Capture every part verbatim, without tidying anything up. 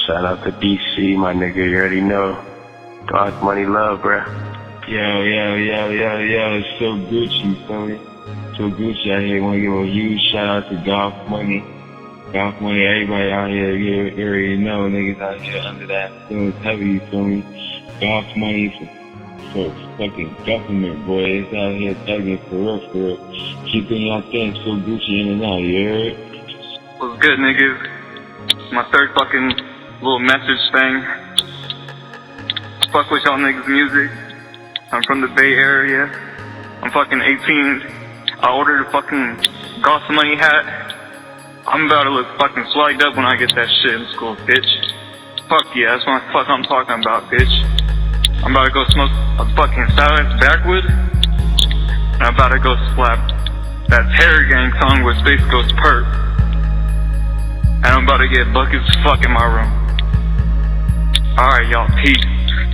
Shout out to D C, my nigga, you already know. God's money love, bruh. Yeah, yeah, yeah, yeah, yeah, it's so Gucci, you feel me? So Gucci out here, wanna give a huge shout out to Golf Money. Golf Money, everybody out here, you already know, niggas out here under that feeling heavy, you feel me? Golf Money for, for fucking government, boy, it's out here thugging for real, for real. Keeping y'all things so Gucci in and out, you heard? What's good, niggas? My third fucking little message thing. Fuck with y'all niggas' music. I'm from the Bay Area. I'm fucking eighteen. I ordered a fucking Golf Money hat. I'm about to look fucking swagged up when I get that shit in school, bitch. Fuck yeah, that's what the fuck I'm talking about, bitch. I'm about to go smoke a fucking silence backwood. And I'm about to go slap that Terror Gang song where Space Ghost Perk. And I'm about to get buckets of fuck in my room. Alright, y'all, peace.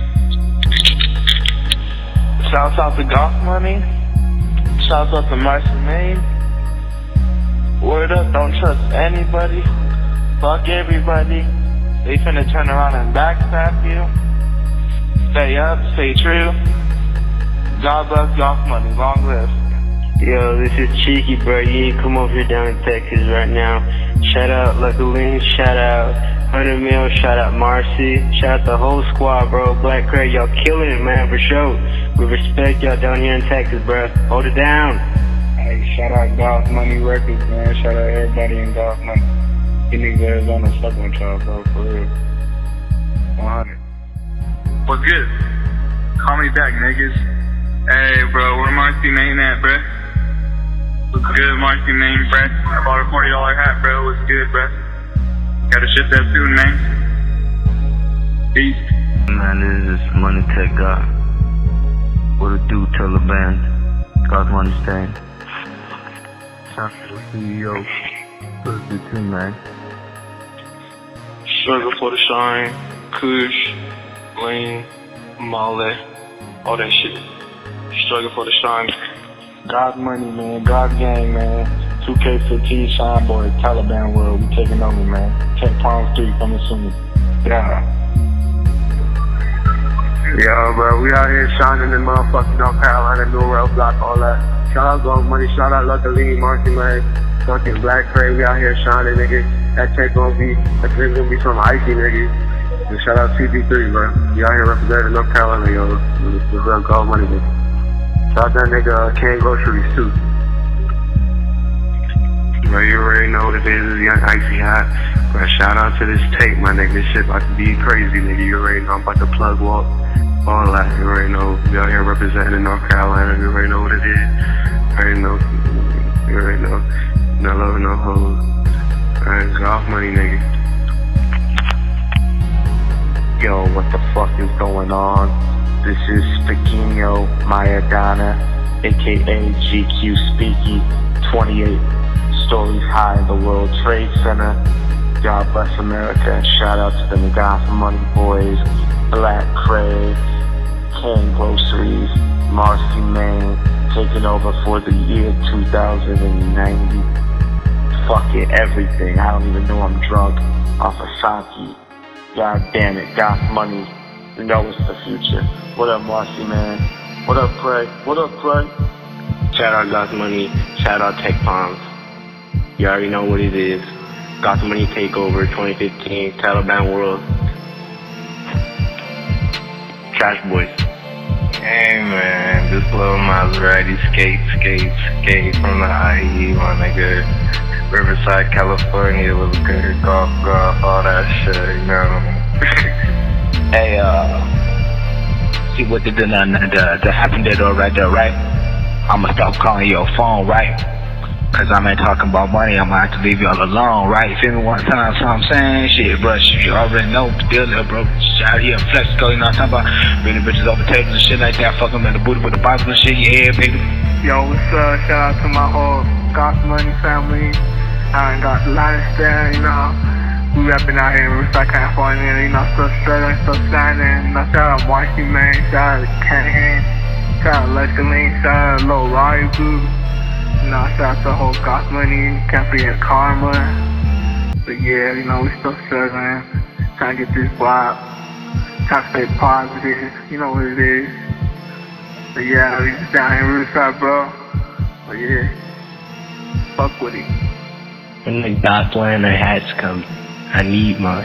Shouts out to Golf Money. Shouts out to Marcy Main. Word up, don't trust anybody. Fuck everybody. They finna turn around and backstab you. Stay up, stay true. God bless Golf Money. Long live. Yo, this is Cheeky, bro. You ain't come over here down in Texas right now. Shout out Luckily, shout out one hundred mil, shout out Marcy, shout out the whole squad, bro. Black Craig, y'all killing it, man, for sure. We respect y'all down here in Texas, bro. Hold it down. Hey, shout out Golf Money Records, man. Shout out everybody in Golf Money. You niggas Arizona fucking with y'all, bro, for real. one hundred. What's good? Call me back, niggas. Hey, bro, where Marcy Main at, bruh? What's good, Marcy Main, bruh? I bought a forty dollar hat, bro. What's good, bruh? Gotta ship that soon, man. Peace. Man, this is Money Tech God. What it do, Taliban? God's money stand. Shout out to the C E O. What it do too, man? Struggle for the shine, Kush, Lean, Male, all that shit. Struggle for the shine. God Money, man. God Gang, man. two K fifteen, Shine Boy, Taliban World. We taking over, man. Tech Palm three coming soon. Yeah. Yo, bro, we out here shining in motherfucking North Carolina, New World Block, all that. Shout out Golf Money, shout out Luckily, Marcy May, fucking Black Cray. We out here shining, nigga. That check gonna be, that check gonna be some icy, nigga. And shout out C P three, bro. We out here representing North Carolina, yo. It's real Golf Money, nigga. Shout out that nigga uh, Can Groceries, too. Bro, you already know what it is, it's Young Icy Hot. Bro, shout out to this tape, my nigga. This shit about to be crazy, nigga. You already know I'm about to plug walk. All that, you already know. We out here representing North Carolina. You already know what it is. You already know. You already know. No love, no hoes. Alright, Golf Money, nigga. Yo, what the fuck is going on? This is Spagino Mayadana, aka G Q Speaky, twenty-eight stories high in the World Trade Center. God bless America, and shout out to the Golf Money Boys, Black Cray, Can Groceries, Marcy Main, taking over for the year two thousand ninety. Fucking everything. I don't even know I'm drunk off of sake. God damn it, Golf Money. You know it's the future. What up, Marcy, man? What up, Craig? What up, Craig? Shout out Golf Money, shout out Tech Palms. You already know what it is. Golf Money Takeover twenty fifteen, Taliban World. Trash Boys. Hey man, this little Maserati skate, skate, skate from the I E, my nigga. Riverside, California, little good, golf, golf, all that shit, you know. Hey, uh, see what the, the, the, the happened there though, right there, right? I'ma stop calling your phone, right? Cause I ain't talking about money, I'ma have to leave y'all alone, right? Feel me one time, so I'm saying? Shit, bro, you already know the deal there, bro. Shit out here, flex, go, you know what I'm talking about? Bringing bitches over tables and shit like that, fuck them in the booty with the Bible and shit, yeah, baby. Yo, what's up? Shout out to my whole Golf Money family. I ain't got Lannister, you know. We rapping out here in Riverside, California, you know, still struggling, still shining. You know, shout out Marcy Man, shout out Kenny, shout out Leslie, shout out Lil Rari Boo. You know, shout out to the whole Golf Money, can't forget Karma. But yeah, you know, we still struggling. Trying to get this guap. Trying to stay positive. You know what it is. But yeah, we just down here in Riverside, bro. But yeah, fuck with it. When the Gothslander hats come, I need mine.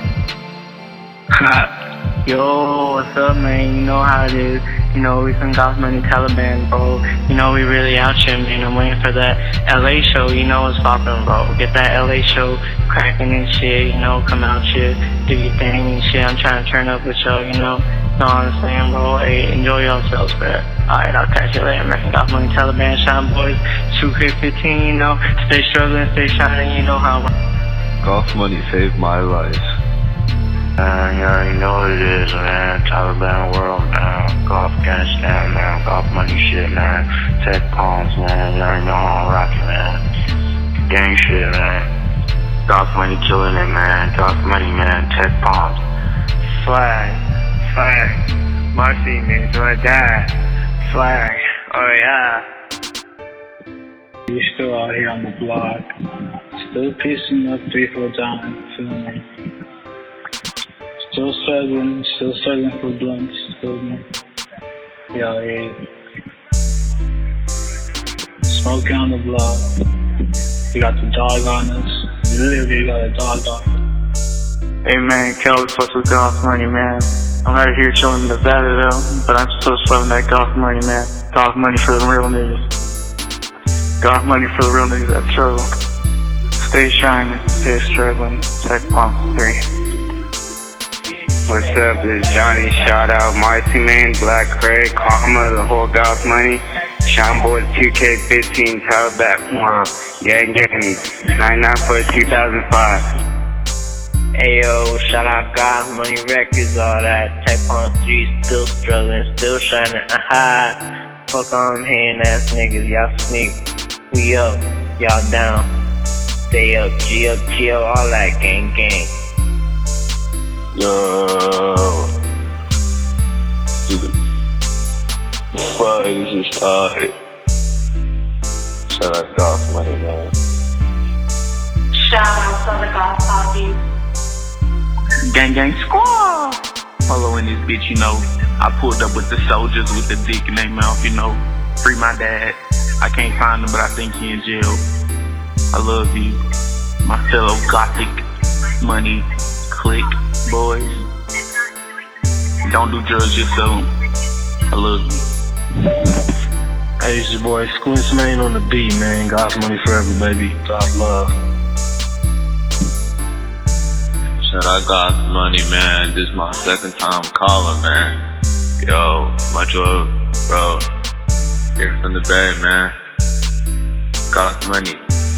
Yo, what's up, man? You know how it is. You know, we some Goth Money Taliban, bro. You know, we really out here, man. I'm waiting for that L A show. You know what's poppin', bro. Get that L A show cracking and shit. You know, come out here, do your thing and shit. I'm trying to turn up with y'all, you know. Know what I'm saying, bro? Hey, enjoy yourselves, bro. Alright, I'll catch you later, man. Goth Money Taliban, Shine Boys, two K fifteen, you know. Stay struggling, stay shining, you know how. Goth Money saved my life. Man, you already know what it is, man. Taliban world, man. Go Afghanistan, man. Goth Money shit, man. Tech palms, man. You already know how I'm rocking, man. Gang shit, man. Goth Money killing it, man. Goth Money, man. Tech palms. Flag, flag. Marcy means my dad. Flag, oh yeah. You're still out here on the block. Still piecing up three, four times, feel me? Still struggling, still struggling for blunts, feel me? Yeah, yeah. Smoking on the block. You got the dog on us. You literally got a dog on us. Hey man, Kelly fucks with Goth Money, man. I'm out here showing the better though, but I'm still spreading that Goth Money, man. Goth Money for the real niggas. Goth Money for the real niggas that struggle. Stay shining, stay struggling. Tech Pump three. What's up, it's Johnny, shout out Marcy Man, Black Craig, Karma, the whole Goth Money, Shine Boys two K fifteen, Taliban World, Gang Gang, nine nine four two thousand five. Ayo, shout out Goth Money Records, all that. Tech on three, still struggling, still shining, aha. Fuck on hating ass niggas, y'all sneak. We up, y'all down. Stay up, G up, chill, all that gang gang. Yo, dude, fuck, this is tight. Shout out Goth Money, man. Shout out to the Goth Posse. Gang gang squad. Following this bitch, you know. I pulled up with the soldiers with the dick in their mouth, you know. Free my dad. I can't find him, but I think he in jail. I love you, my fellow Gothic Money clique boys. Don't do drugs yourself. I love you. Hey, it's your boy Squints, man, on the beat, man. Goth Money forever, baby. Goth love. Shout out Goth Money, man. This is my second time calling, man. Yo, much love, bro. Here from the Bay, man. Goth Money.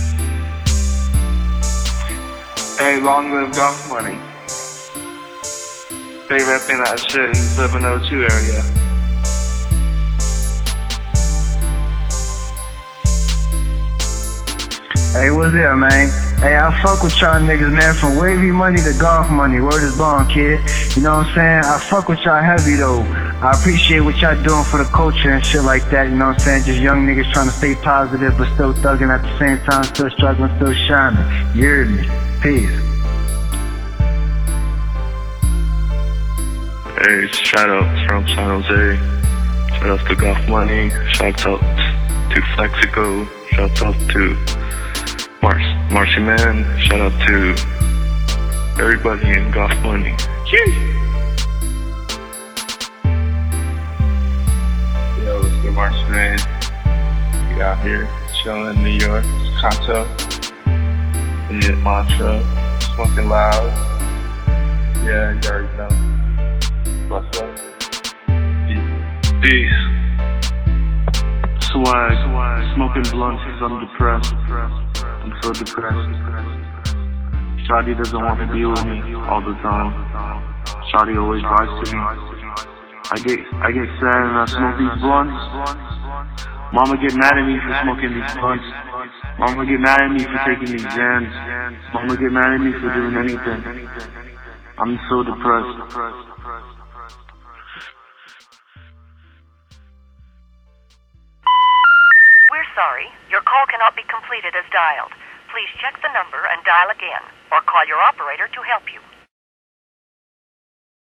Hey, long live Goth Money. Stay repping that shit in the seven oh two area. Hey, what's up, man? Hey, I fuck with y'all niggas, man. From Wavy Money to Goth Money. Word is bond, kid. You know what I'm saying? I fuck with y'all heavy, though. I appreciate what y'all doing for the culture and shit like that. You know what I'm saying? Just young niggas trying to stay positive, but still thugging at the same time. Still struggling, still shining. You heard me? Peace. Hey, shout out from San Jose. Shout out to Goth Money. Shout out to Flexico. Shout out to Mar Marcy Man. Shout out to everybody in Goth Money. Yay! Yo, it's the Marcy Man. We out here chilling in New York. Conto. Yeah, Mantra. Smoking loud. Yeah, you already know. What's up? Peace. Swag. Swag. Smoking blunts because I'm depressed. I'm so depressed. Shawty doesn't want to be with me all the time. Shawty always lies to me. I get I get sad and I smoke these blunts. Mama get mad at me for smoking these blunts. Mama get mad at me for taking these Xans. Mama get mad at me for doing anything. I'm so depressed. Sorry, your call cannot be completed as dialed. Please check the number and dial again, or call your operator to help you.